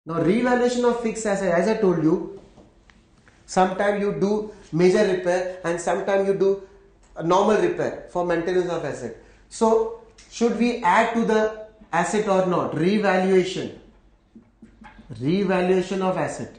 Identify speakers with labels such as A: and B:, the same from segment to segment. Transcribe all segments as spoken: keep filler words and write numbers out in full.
A: Now revaluation of fixed asset, as I told you, sometimes you do major repair and sometimes you do a normal repair for maintenance of asset. So should we add to the asset or not? Revaluation. Revaluation of asset.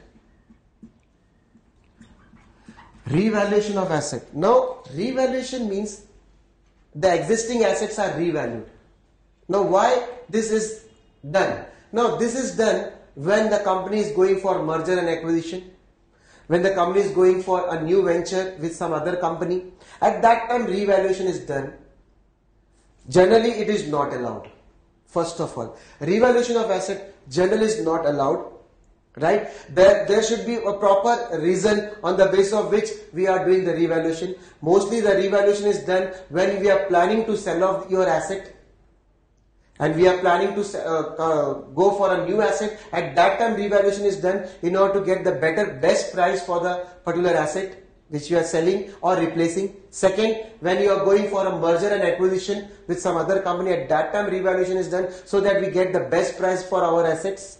A: Revaluation of asset. Now revaluation means the existing assets are revalued. Now why this is done? Now this is done when the company is going for merger and acquisition, when the company is going for a new venture with some other company. At that time revaluation is done. Generally it is not allowed. First of all, revaluation of asset generally is not allowed. Right? There, there should be a proper reason on the basis of which we are doing the revaluation. Mostly the revaluation is done when we are planning to sell off your asset and we are planning to uh, uh, go for a new asset. At that time revaluation is done in order to get the better best price for the particular asset which you are selling or replacing. Second, when you are going for a merger and acquisition with some other company, at that time revaluation is done so that we get the best price for our assets.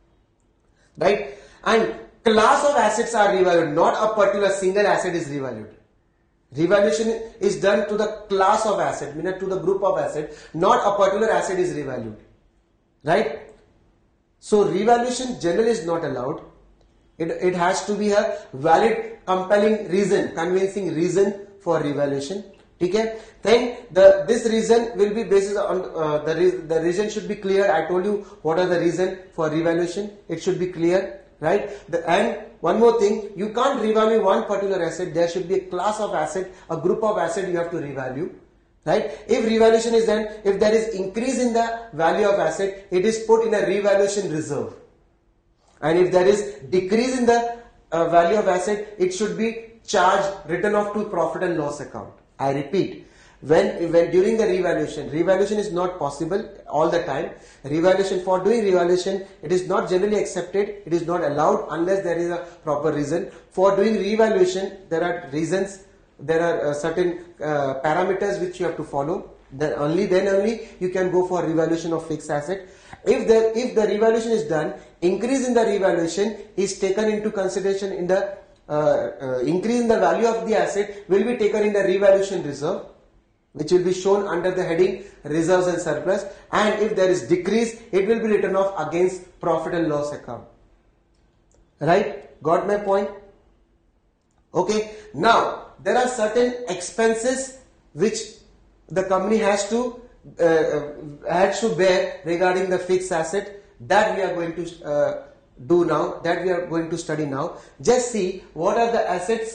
A: Right? And class of assets are revalued, not a particular single asset is revalued. Revaluation is done to the class of asset, meaning to the group of asset, not a particular asset is revalued. Right? So revaluation generally is not allowed. It, it has to be a valid, compelling reason, convincing reason for revaluation. Okay? Then the this reason will be based on uh, the re, the reason should be clear. I told you what are the reason for revaluation. It should be clear, right? The, and one more thing, you can't revalue one particular asset. There should be a class of asset, a group of asset you have to revalue, right? If revaluation is done, if there is increase in the value of asset, it is put in a revaluation reserve. And if there is decrease in the uh, value of asset, it should be charged, written off to profit and loss account. I repeat, when, when during the revaluation, revaluation is not possible all the time. Revaluation, for doing revaluation, it is not generally accepted, it is not allowed unless there is a proper reason. For doing revaluation, there are reasons, there are uh, certain uh, parameters which you have to follow. Then only then only you can go for revaluation of fixed asset. If the, if the revaluation is done, increase in the revaluation is taken into consideration in the Uh, uh, increase in the value of the asset will be taken in the revaluation reserve, which will be shown under the heading reserves and surplus, and if there is decrease, it will be written off against profit and loss account. Right? Got my point? Okay. Now there are certain expenses which the company has to uh, has to bear regarding the fixed asset, that we are going to uh, do now, that we are going to study now. Just see what are the assets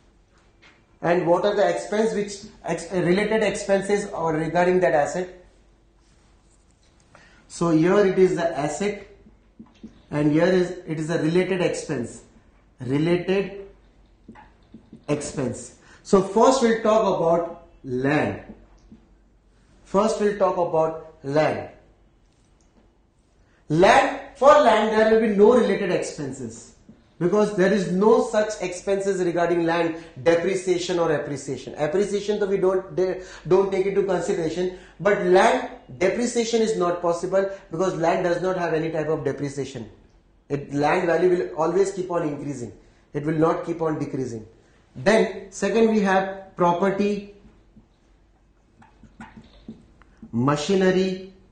A: and what are the expense which ex related expenses or regarding that asset. So here it is the asset and here is it is a related expense. Related expense. So first we'll talk about land. First we'll talk about land. Land, for land there will be no related expenses because there is no such expenses regarding land, depreciation or appreciation. Appreciation though we don't don't take into consideration, but land depreciation is not possible because land does not have any type of depreciation. It, land value will always keep on increasing. It will not keep on decreasing. Then second we have property, machinery,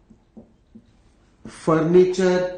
A: furniture,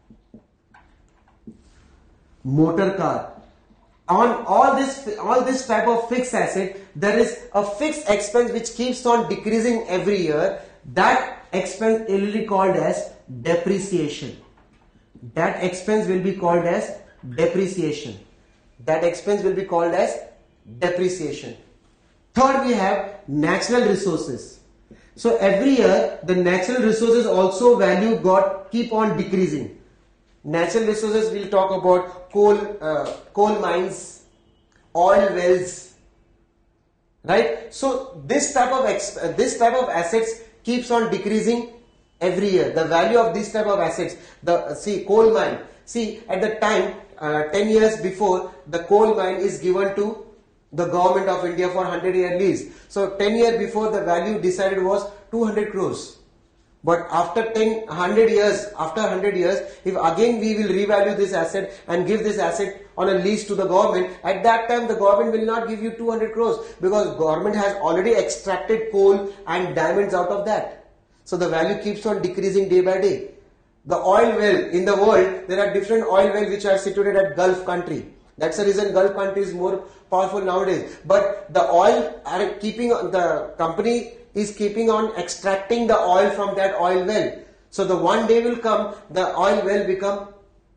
A: motor car. On all this all this type of fixed asset, there is a fixed expense which keeps on decreasing every year. That expense will be called as depreciation. That expense will be called as depreciation. That expense will be called as depreciation. Third, we have natural resources. So every year the natural resources also value got keep on decreasing. Natural resources, we'll talk about coal, uh, coal mines, oil wells, right? So this type of exp uh, this type of assets keeps on decreasing every year. The value of this type of assets, the uh, see coal mine. See at the time uh, ten years before, the coal mine is given to the government of India for one hundred year lease. So ten years before, the value decided was two hundred crores. But after ten, one hundred years, after one hundred years, if again we will revalue this asset and give this asset on a lease to the government, at that time the government will not give you two hundred crores because government has already extracted coal and diamonds out of that. So the value keeps on decreasing day by day. The oil well in the world, there are different oil wells which are situated at Gulf country. That's the reason Gulf country is more powerful nowadays. But the oil are keeping, the company is keeping on extracting the oil from that oil well. So the one day will come, the oil well become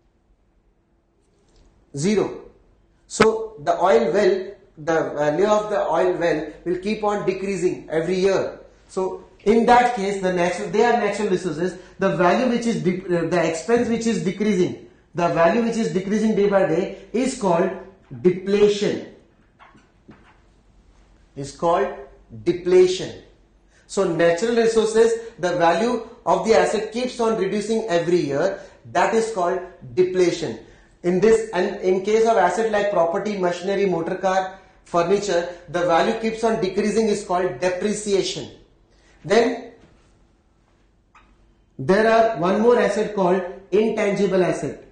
A: zero. So the oil well, the value of the oil well will keep on decreasing every year. So in that case, the natural, they are natural resources. The value which is, the expense which is decreasing, the value which is decreasing day by day is called depletion. Is called depletion. So natural resources, the value of the asset keeps on reducing every year. That is called depletion. In this, and in case of asset like property, machinery, motor car, furniture, the value keeps on decreasing is called depreciation. Then there are one more asset called intangible asset.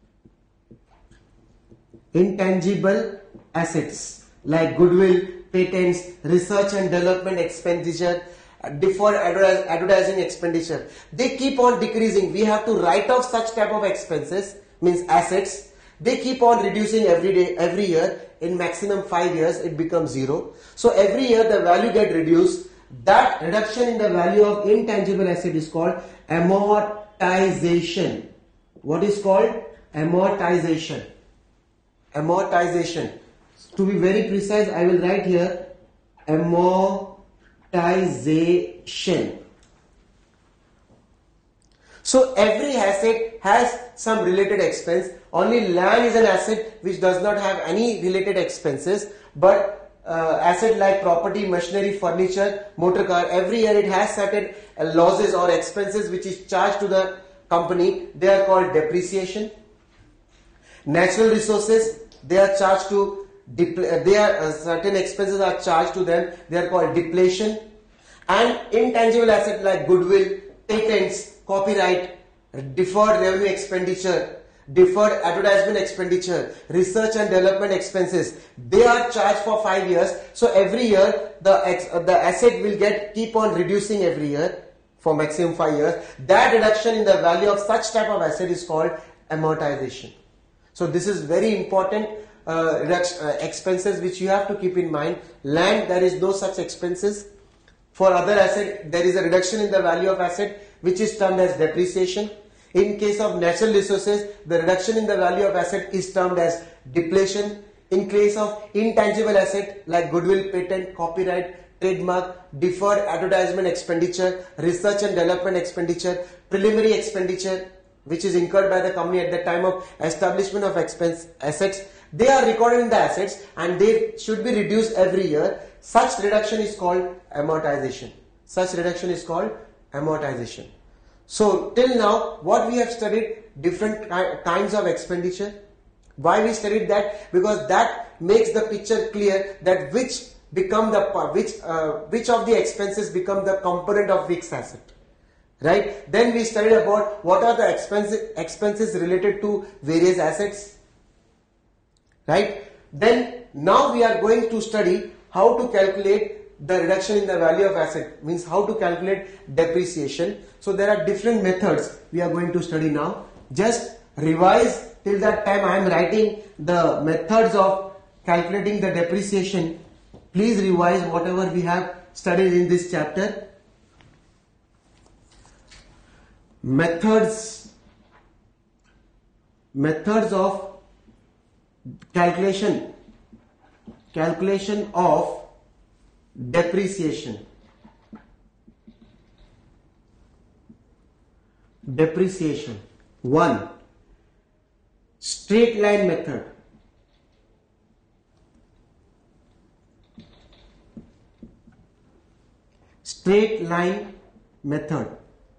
A: Intangible assets like goodwill, patents, research and development expenditure, deferred advertising expenditure. They keep on decreasing. We have to write off such type of expenses, means assets. They keep on reducing every day, every year. In maximum five years, it becomes zero. So every year the value get reduced. That reduction in the value of intangible asset is called amortization. What is called? Amortization. Amortization. To be very precise, I will write here amortization. So every asset has some related expense. Only land is an asset which does not have any related expenses, but uh, asset like property, machinery, furniture, motor car, every year it has certain uh, losses or expenses which is charged to the company. They are called depreciation. Natural resources, they are charged to they are uh, certain expenses are charged to them. They are called depletion. And intangible asset like goodwill, patents, copyright, deferred revenue expenditure, deferred advertisement expenditure, research and development expenses, they are charged for five years. So every year the ex, uh, the asset will get keep on reducing every year for maximum five years. That reduction in the value of such type of asset is called amortization. So this is very important uh, reduction, uh, expenses which you have to keep in mind. Land, there is no such expenses. For other asset, there is a reduction in the value of asset which is termed as depreciation. In case of natural resources, the reduction in the value of asset is termed as depletion. In case of intangible asset like goodwill, patent, copyright, trademark, deferred advertisement expenditure, research and development expenditure, preliminary expenditure which is incurred by the company at the time of establishment of expense assets, they are recorded in the assets and they should be reduced every year. Such reduction is called amortization. Such reduction is called amortization. So till now what we have studied, different kinds of expenditure. Why we studied that? Because that makes the picture clear that which become the which uh, which of the expenses become the component of fixed asset. Right? Then we studied about what are the expenses expenses related to various assets. Right? Then now we are going to study how to calculate the reduction in the value of asset, means how to calculate depreciation. So there are different methods we are going to study now. Just revise till that time I am writing the methods of calculating the depreciation. Please revise whatever we have studied in this chapter. Methods, methods of calculation, calculation of depreciation. Depreciation. One, straight line method. Straight line method.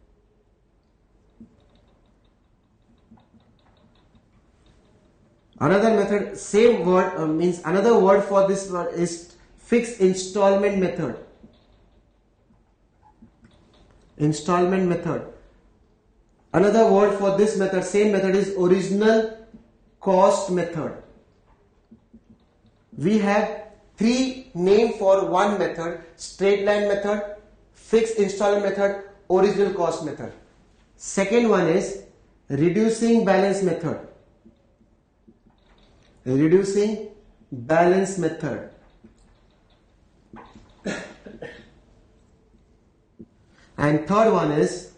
A: Another method, same word, uh, means another word for this word is fixed installment method. installment method. Another word for this method, same method, is original cost method. We have three names for one method: straight line method, fixed installment method, original cost method. Second one is reducing balance method. Reducing balance method. And third one is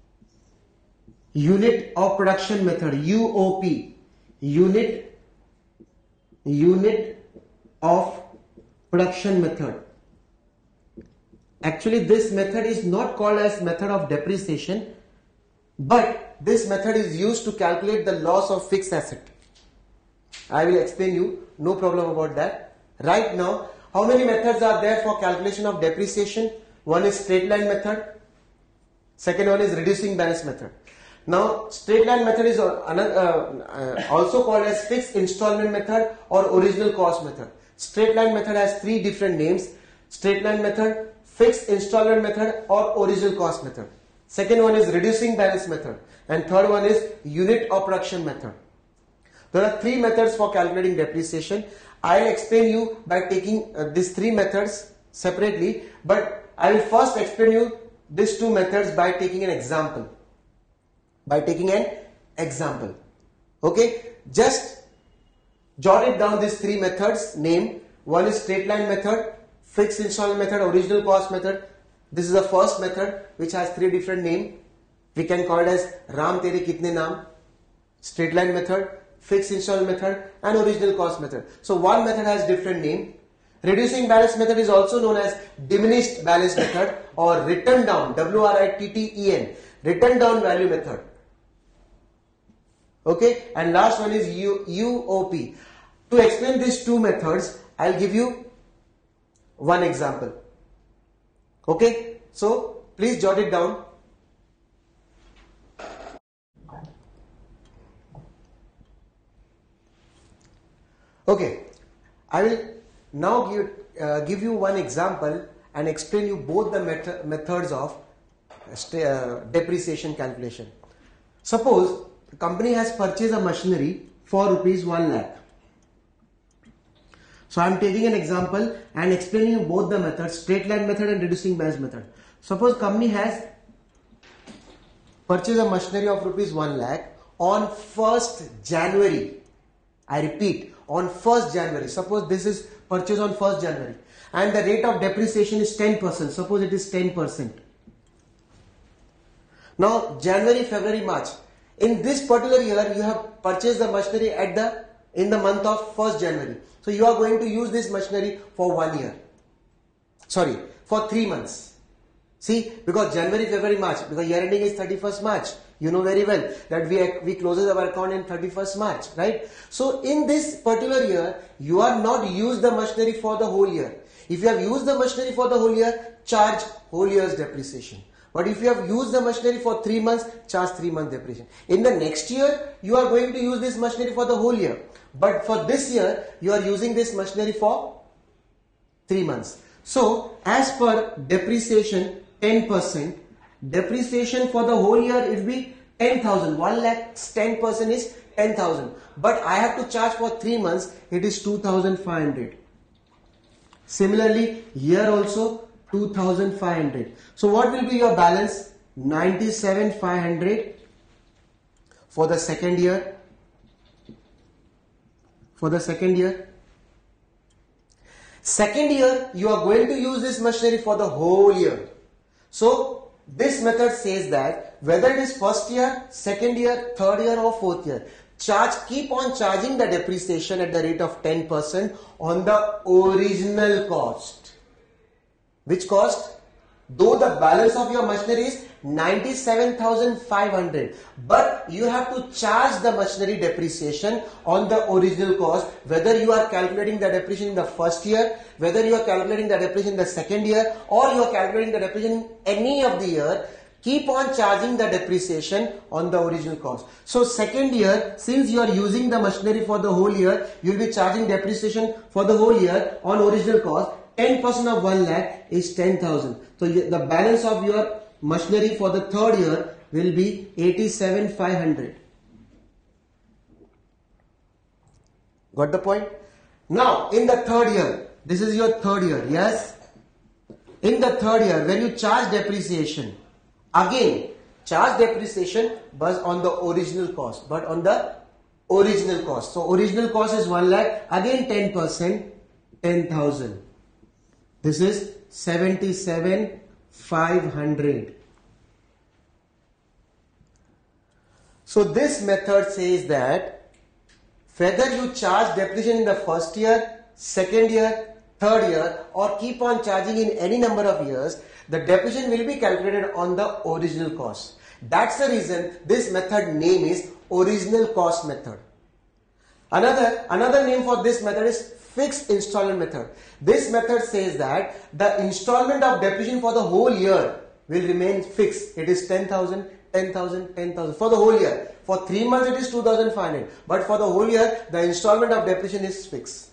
A: unit of production method, U O P. Unit, unit of production method. Actually, this method is not called as method of depreciation, but this method is used to calculate the loss of fixed asset. I will explain you, no problem about that. Right now, how many methods are there for calculation of depreciation? One is straight line method. Second one is reducing balance method. Now, straight line method is another, uh, also called as fixed installment method or original cost method. Straight line method has three different names: straight line method, fixed installment method, or original cost method. Second one is reducing balance method, and third one is unit of production method. There are three methods for calculating depreciation. I will explain you by taking uh, these three methods separately, but I will first explain you these two methods by taking an example. By taking an example. Okay, just jot it down, these three methods name. One is straight line method, fixed installment method, original cost method. This is the first method which has three different names. We can call it as Ram Tere Kitne Naam, straight line method, fixed installment method, and original cost method. So one method has different name. Reducing balance method is also known as diminished balance method or written down, W R I T T E N, written down value method. Okay, and last one is U O P. To explain these two methods, I'll give you one example. Okay, so please jot it down. Okay, I will now give, uh, give you one example and explain you both the met methods of uh, depreciation calculation. Suppose the company has purchased a machinery for rupees one lakh. So I am taking an example and explaining you both the methods, straight line method and reducing balance method. Suppose company has purchased a machinery of rupees one lakh on first January. I repeat, on first January. Suppose this is purchased on first January and the rate of depreciation is ten percent. Suppose it is ten percent. Now January, February, March. In this particular year, you have purchased the machinery at the in the month of first January. So you are going to use this machinery for one year. Sorry, for three months. See, because January, February, March, because year ending is thirty-first March. You know very well that we, we closes our account in thirty-first March, right? So in this particular year, you are not used the machinery for the whole year. If you have used the machinery for the whole year, charge whole year's depreciation. But if you have used the machinery for three months, charge three month depreciation. In the next year, you are going to use this machinery for the whole year. But for this year, you are using this machinery for three months. So as per depreciation, ten percent, depreciation for the whole year it will be ten thousand. one lakh ten percent is ten thousand. But I have to charge for three months, it is two thousand five hundred. Similarly, here also two thousand five hundred. So what will be your balance? ninety-seven thousand five hundred for the second year. For the second year. Second year, you are going to use this machinery for the whole year. So this method says that whether it is first year, second year, third year or fourth year, charge, keep on charging the depreciation at the rate of ten percent on the original cost. Which cost? Though the balance of your machinery is ninety-seven thousand five hundred, but you have to charge the machinery depreciation on the original cost, whether you are calculating the depreciation in the first year, whether you are calculating the depreciation in the second year, or you are calculating the depreciation in any of the year. Keep on charging the depreciation on the original cost. So second year, since you are using the machinery for the whole year, you will be charging depreciation for the whole year on original cost. ten percent of one lakh is ten thousand. So the balance of your machinery for the third year will be eighty-seven thousand five hundred. Got the point? Now, in the third year, this is your third year, yes? In the third year, when you charge depreciation, again, charge depreciation but on the original cost, but on the original cost. So, original cost is one lakh, again ten percent, ten thousand. This is seventy-seven thousand five hundred. So, this method says that whether you charge depreciation in the first year, second year, third year, or keep on charging in any number of years, the depreciation will be calculated on the original cost. That's the reason this method name is original cost method. Another, another name for this method is fixed installment method. This method says that the installment of depreciation for the whole year will remain fixed. It is ten thousand, ten thousand, ten thousand for the whole year. For three months it is two thousand five hundred, but for the whole year the installment of depreciation is fixed.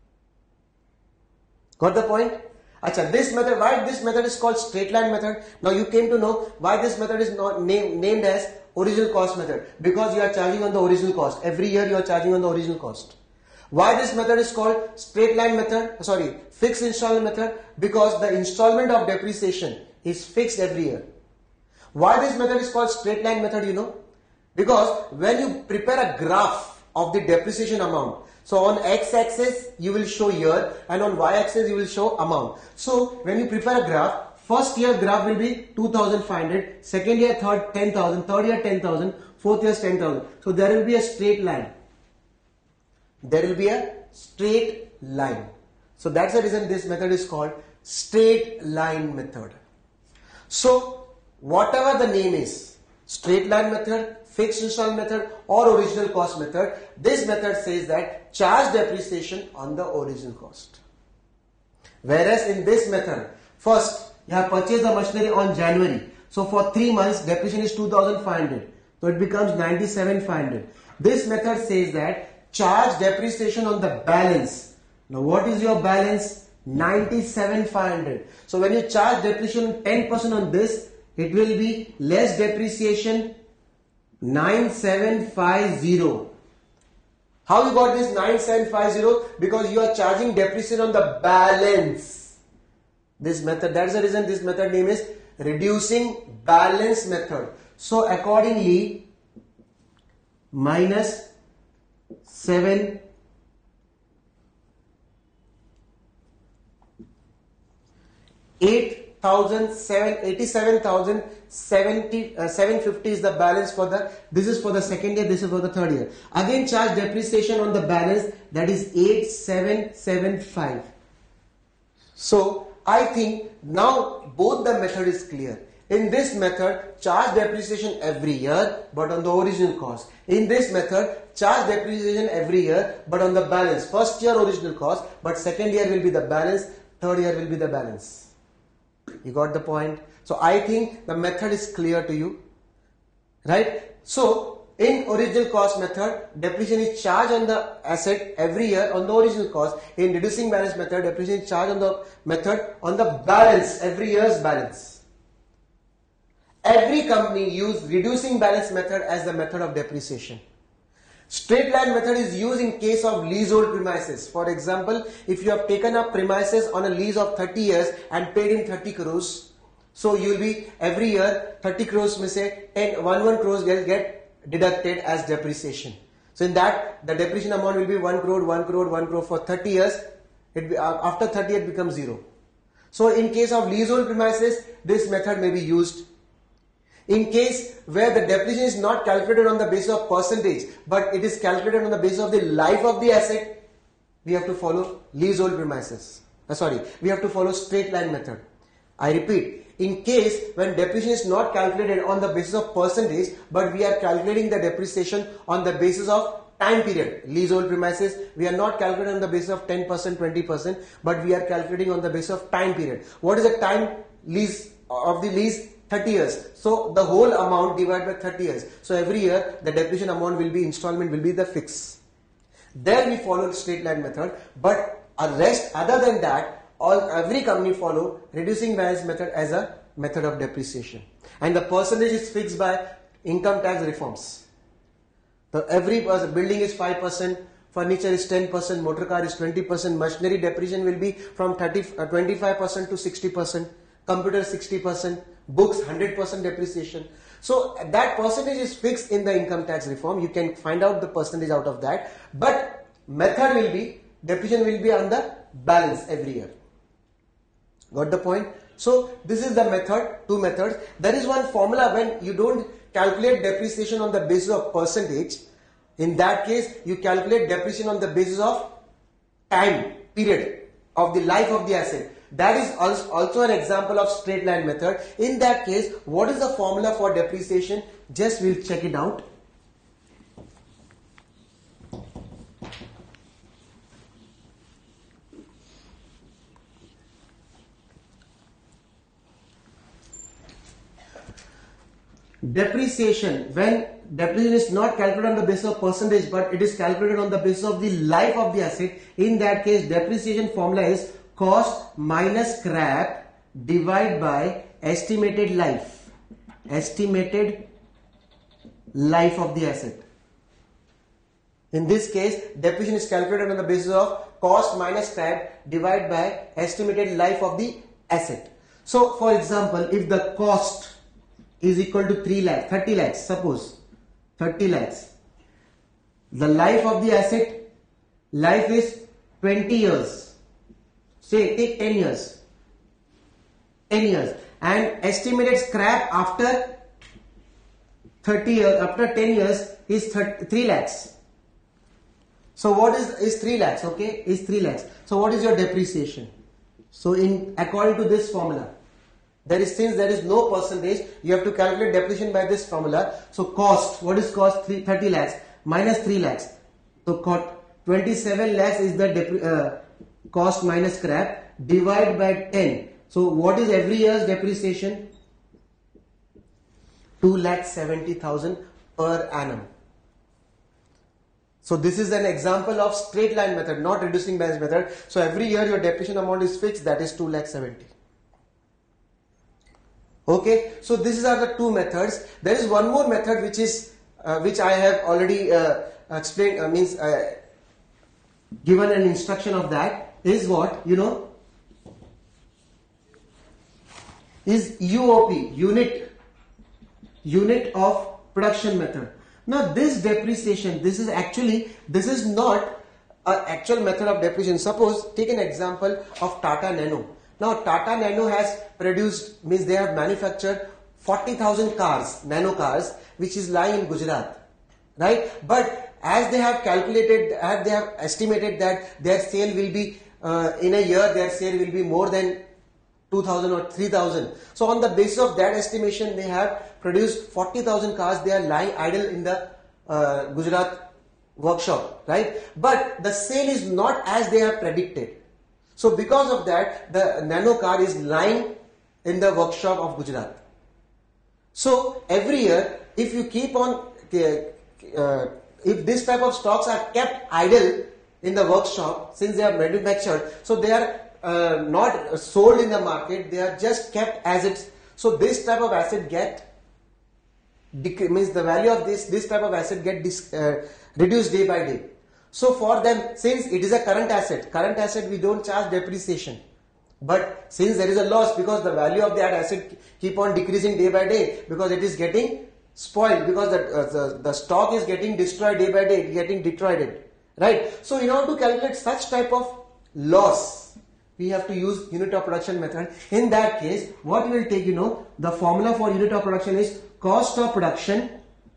A: Got the point? Achha, this method, why this method is called straight line method? Now you came to know why this method is not name, named as original cost method, because you are charging on the original cost. Every year you are charging on the original cost. Why this method is called straight line method, sorry, fixed installment method? Because the installment of depreciation is fixed every year. Why this method is called straight line method, you know? Because when you prepare a graph of the depreciation amount, so on x-axis you will show year and on y-axis you will show amount. So when you prepare a graph, first year graph will be two thousand five hundred, second year third ten thousand, third year ten thousand, fourth year ten thousand. So there will be a straight line. There will be a straight line. So that's the reason this method is called straight line method. So whatever the name is, straight line method, fixed installment method or original cost method, this method says that charge depreciation on the original cost. Whereas in this method, first you have purchased the machinery on January. So for three months depreciation is two thousand five hundred. So it becomes ninety-seven thousand five hundred. This method says that charge depreciation on the balance. Now what is your balance? ninety-seven thousand five hundred. So when you charge depreciation ten percent on this, it will be less depreciation nine seven five zero. How you got this nine seven five zero? Because you are charging depreciation on the balance. This method, that's the reason this method name is reducing balance method. So accordingly, minus seven eight thousand seven eighty-seven thousand seventy uh, seven fifty is the balance for the, this is for the second year, this is for the third year. Again charge depreciation on the balance, that is eight seven seven five. So I think now both the method is clear. In this method, charge depreciation every year but on the original cost. In this method, charge depreciation every year but on the balance. First year original cost, but second year will be the balance, third year will be the balance. You got the point? So I think the method is clear to you, right? So in original cost method, depreciation is charged on the asset every year on the original cost. In reducing balance method, depreciation is charged on the method on the balance, every year's balance. Every company use reducing balance method as the method of depreciation. Straight line method is used in case of leasehold premises. For example, if you have taken up premises on a lease of thirty years and paid in thirty crores, so you will be every year thirty crores may say ten, one, one crores get, get deducted as depreciation. So in that the depreciation amount will be one crore, one crore, one crore for thirty years. It be, uh, after thirty it becomes zero. So in case of leasehold premises, this method may be used. In case where the depreciation is not calculated on the basis of percentage, but it is calculated on the basis of the life of the asset, we have to follow leasehold premises. Uh, sorry, we have to follow straight line method. I repeat, in case when depreciation is not calculated on the basis of percentage, but we are calculating the depreciation on the basis of time period. Leasehold premises, we are not calculating on the basis of ten percent, twenty percent, but we are calculating on the basis of time period. What is the time lease of the lease? thirty years. So the whole amount divided by thirty years. So every year the depreciation amount will be, installment will be the fix. There we follow straight line method, but a rest other than that, all every company follow reducing balance method as a method of depreciation. And the percentage is fixed by income tax reforms. So every building is five percent, furniture is ten percent, motor car is twenty percent, machinery depreciation will be from thirty, uh, twenty-five percent to sixty percent, computer sixty percent, books one hundred percent depreciation. So that percentage is fixed in the income tax reform. You can find out the percentage out of that. But method will be, depreciation will be on the balance every year. Got the point? So this is the method, two methods. There is one formula when you don't calculate depreciation on the basis of percentage. In that case, you calculate depreciation on the basis of time period of the life of the asset. That is also an example of straight line method. In that case, what is the formula for depreciation? Just we'll check it out. Depreciation, when depreciation is not calculated on the basis of percentage but it is calculated on the basis of the life of the asset. In that case, depreciation formula is cost minus scrap divided by estimated life. Estimated life of the asset. In this case, depreciation is calculated on the basis of cost minus scrap divided by estimated life of the asset. So, for example, if the cost is equal to three lakhs, thirty lakhs, suppose thirty lakhs. The life of the asset, life is twenty years. Say, take ten years. ten years. And estimated scrap after thirty years, after ten years is three lakhs. So what is, is three lakhs, okay? Is three lakhs. So what is your depreciation? So in, according to this formula, there is, since there is no percentage, you have to calculate depreciation by this formula. So cost, what is cost? thirty lakhs minus three lakhs. So twenty-seven lakhs is the uh, cost minus scrap, divide by ten. So what is every year's depreciation? two lakh seventy thousand per annum. So this is an example of straight line method, not reducing balance method. So every year your depreciation amount is fixed, that is two lakh seventy. Okay, so these are the two methods. There is one more method which is uh, which I have already uh, explained, uh, means uh, given an instruction of that, is what, you know, is U O P, unit unit of production method. Now this depreciation, this is actually, this is not an actual method of depreciation. Suppose, take an example of Tata Nano. Now Tata Nano has produced, means they have manufactured forty thousand cars, nano cars, which is lying in Gujarat, right? But as they have calculated, as they have estimated that their sale will be, uh, in a year their sale will be more than two thousand or three thousand. So on the basis of that estimation, they have produced forty thousand cars, they are lying idle in the uh, Gujarat workshop, right? But the sale is not as they have predicted. So because of that, the nano car is lying in the workshop of Gujarat. So every year, if you keep on, uh, if this type of stocks are kept idle in the workshop, since they are manufactured, so they are uh, not sold in the market, they are just kept as it's. So this type of asset get, means the value of this, this type of asset get dis, uh, reduced day by day. So for them, since it is a current asset, current asset we don't charge depreciation. But since there is a loss, because the value of that asset keep on decreasing day by day, because it is getting spoiled, because the, uh, the, the stock is getting destroyed day by day, getting detrioted, right? So in order to calculate such type of loss, we have to use unit of production method. In that case, what we will take, you know, the formula for unit of production is cost of production,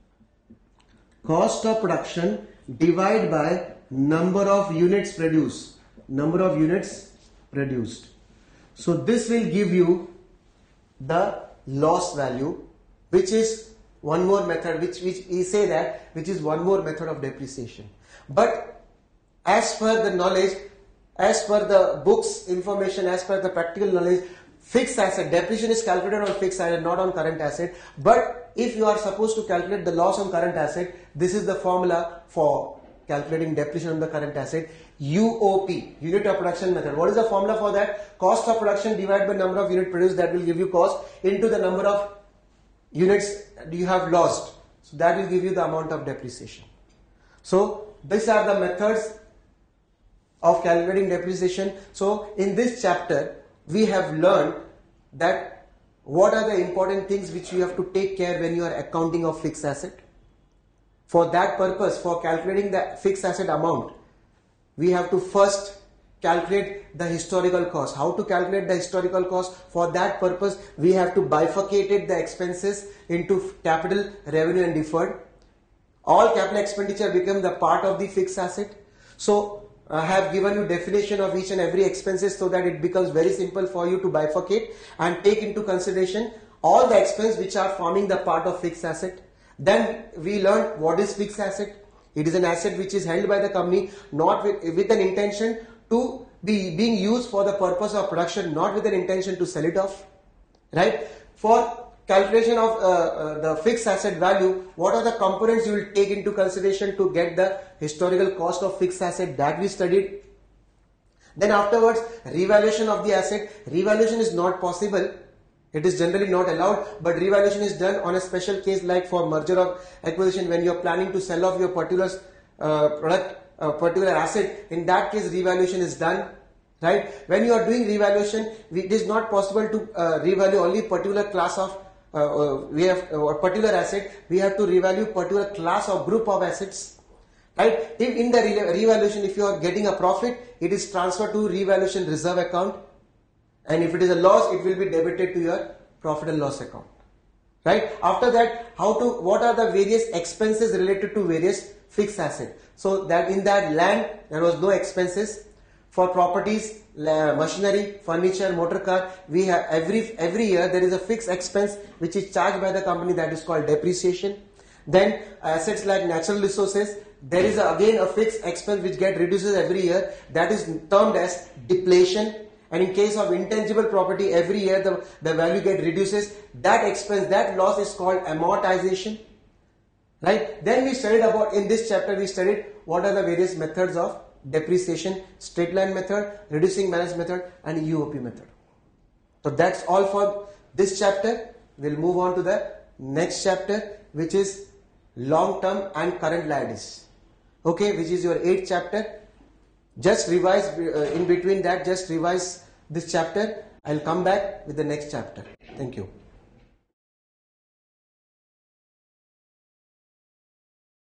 A: cost of production divided by number of units produced, number of units produced. So this will give you the loss value, which is one more method, which, which we say that, which is one more method of depreciation. But as per the knowledge, as per the books information, as per the practical knowledge, fixed asset, depreciation is calculated on fixed asset, not on current asset. But if you are supposed to calculate the loss on current asset, this is the formula for calculating depreciation on the current asset. U O P, unit of production method. What is the formula for that? Cost of production divided by number of units produced, that will give you cost, into the number of units you have lost. So that will give you the amount of depreciation. So these are the methods of calculating depreciation. So in this chapter we have learned that what are the important things which you have to take care when you are accounting of fixed asset. For that purpose, for calculating the fixed asset amount, we have to first calculate the historical cost. How to calculate the historical cost? For that purpose, we have to bifurcate the expenses into capital, revenue and deferred. All capital expenditure become the part of the fixed asset. So I have given you definition of each and every expenses so that it becomes very simple for you to bifurcate and take into consideration all the expense which are forming the part of fixed asset. Then we learned what is fixed asset. It is an asset which is held by the company not with, with an intention to be being used for the purpose of production, not with an intention to sell it off. Right? For calculation of uh, uh, the fixed asset value, what are the components you will take into consideration to get the historical cost of fixed asset, that we studied. Then afterwards, revaluation of the asset. Revaluation is not possible. It is generally not allowed, but revaluation is done on a special case like for merger of acquisition, when you are planning to sell off your particular uh, product, uh, particular asset. In that case, revaluation is done. Right? When you are doing revaluation, it is not possible to uh, revalue only particular class of Uh, uh, we have a uh, particular asset, we have to revalue particular class or group of assets, right? If in the re revaluation, if you are getting a profit, it is transferred to revaluation reserve account, and if it is a loss, it will be debited to your profit and loss account, right? After that, how to, what are the various expenses related to various fixed asset? So that in that land, there was no expenses. For properties, machinery, furniture, motor car, we have every every year there is a fixed expense which is charged by the company, that is called depreciation. Then assets like natural resources, there is a, again a fixed expense which get reduces every year, that is termed as depletion. And in case of intangible property, every year the, the value get reduces. That expense, that loss is called amortization. Right? Then we studied about, in this chapter we studied what are the various methods of depreciation: straight line method, reducing balance method and U O P method. So that's all for this chapter. We'll move on to the next chapter, which is long term and current liabilities. Okay, which is your eighth chapter. Just revise uh, in between that, just revise this chapter. I'll come back with the next chapter. Thank you.